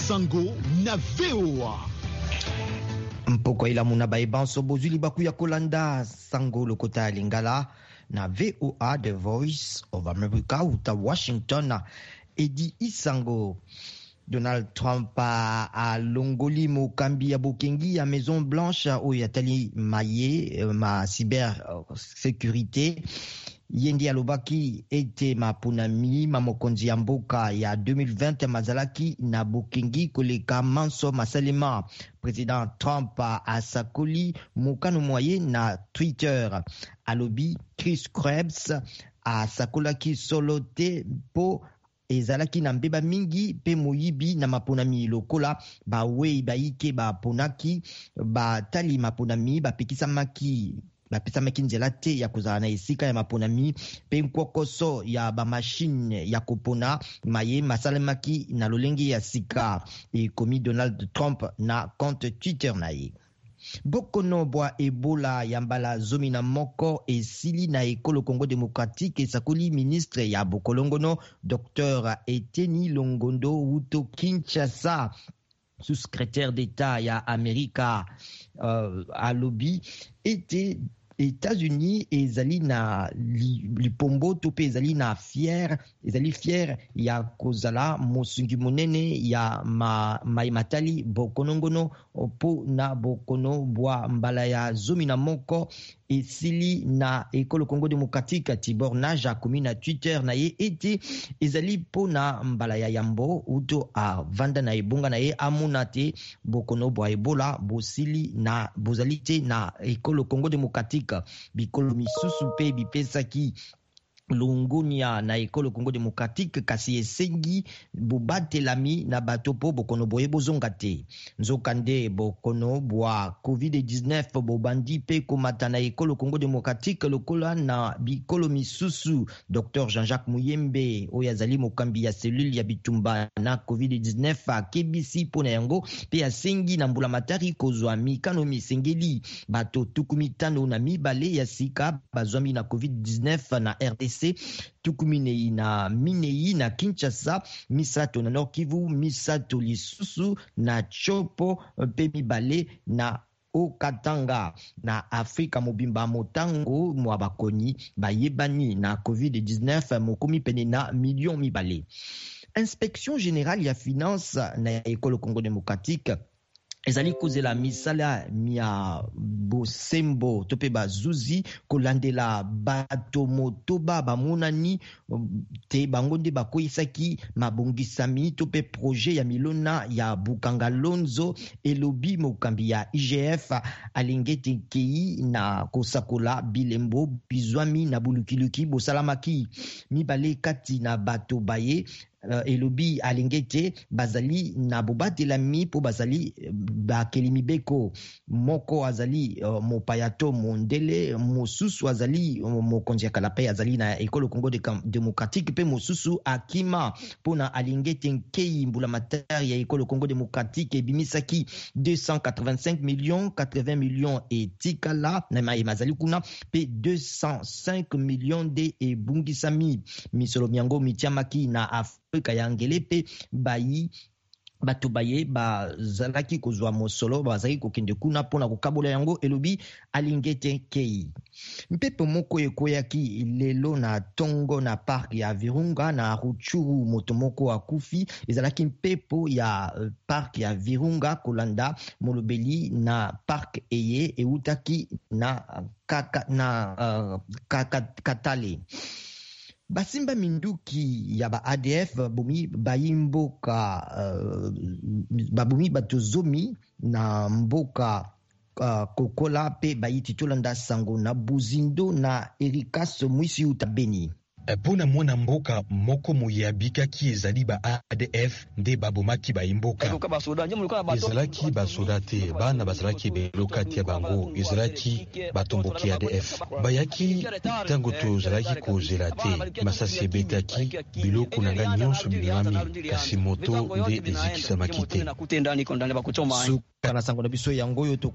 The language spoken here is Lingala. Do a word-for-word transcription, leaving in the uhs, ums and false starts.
Sango na V O A. Mpoko ila muna baibanso bozuli baku ya kolanda Sango lokota lingala na V O A, The Voice of America uta Washington. Edi Isango. Donald Trump a, a longoli mokambi ya bokengi ya Maison Blanche o yatali maye ma cybersécurité. Yendi alobaki ete mapunami mamokonzi ya mboka ya deux mille vingt mazalaki na bokengi koleka manso masalema. Président Trump a sakoli mokano moye na Twitter. Alobi Chris Krebs a sakolaki solote po ezalaki na mbeba mingi pe moyibi na maponami lokola ba wei baike ba ponaki ba tali maponami ba pekisa maki ba pesa maki nzela te ya kozala na esika ya maponami pe nkokoso ya ba machine ya kopona maye masalemaki na lolenge ya sika. E komi Donald Trump na compte Twitter na ye. Bokono bwa Ebola yambala zomi na moko esili na ekolo Congo démocratique esakoli ministre ya bokolongono Docteur Eteni Longondo Wuto Kinshasa, sous-secrétaire d'État ya Amerika uh, alobi ete États-Unis ezali na lipombo li tope ezali na fier ezali fier ya kozala mosungi monene ya ma maimatali bokonongono po na bokono bwa mbala ya zomi na moko esili na ekolo Congo démocratique. Tibor Naja komi na Twitter na ye ete ezali po na mbala ya yambo uto a vanda na ebonga na ye amona te bokono bwa Ebola bosili na bozali te na ekolo Congo démocratique. Bikolo misusu pe bipesaki Lungunia na ekolo Congo démocratique kasi esengi bobatelami na bato po bokono boye bozonga te. Nzokande bokono bwa covid dix-neuf bobandi pe komata na ekolo Congo démocratique lokola na bikolo misusu. Docteur Jean-Jacques Muyembe oyo azali mokambi ya cellule ya bitumba na covid dix-neuf akebisi pona yango pe asengi na mbula matari kozwa mikano misengeli bato tukumi tano na mibale ya sika bazwami na covid dix-neuf na R D C. Tukuminei na Minei na Kinshasa, misato na Nord Kivu, misato lisusu na Chopo pe mibale na Okatanga. Na Afrika mobimba motango mwa bakoni bayebani na covid dix-neuf mokomi pene na million mibale. Inspection générale ya finance na ekolo Congo démocratique ezali kozela misala mia bosembo tope bazuzi kolandela bato motoba bamonani te bango nde bakoyisaki mabongisami tope projet ya milona ya Bukanga Lonzo. Elobi mokambi ya I G F alingete kei na kosakola bilembo bizwami na bulukiluki bosalamaki mibale kati na bato baye. Uh, elobi alingete bazali na bobatelami po bazali bakelimi beko moko azali uh, mopayato mondele mosusu azali uh, mokonzi ya kalape azali na ekolo Congo démocratique pe mosusu akima pona alingete nkei mbula matari ya ekolo Congo démocratique ebimisaki deux cent quatre-vingt-cinq millions quatre-vingts millions etikala na mazali kuna pe deux cent cinq millions de ebungisami misolo miango mitiamaki na Afrika ya ngele pe bayi bato baye bazalaki kozwa mosolo bazalaki kokende kuna pona kokabola yango. Elobi alingete kei mpepo moko ekoyaki lelo na tongo na park ya Virunga na Ruchuru moto moko akufi. Ezalaki mpepo ya park ya Virunga kolanda molobeli na park eye eutaki na kaka na uh, kaka, katale. Basimba minduki ya ba A D F bumi bayimboka uh, babumi batozomi na mboka uh, kokola pe bayiti tolanda sango na Buzindo na Erikas mwisi utabeni. Pona mwana mboka moko moyabikaki ezali ba A D F nde babomaki bayimboka. Ezalaki basoda te bana bazalaki belokati ya bango ezalaki batomboki A D F. Bayaki tango tozalaki kozela te masasi ebetaki biloko na ngai nyonso bimami kasi moto nde ezikisamaki te. Suka na sango na biso yango yo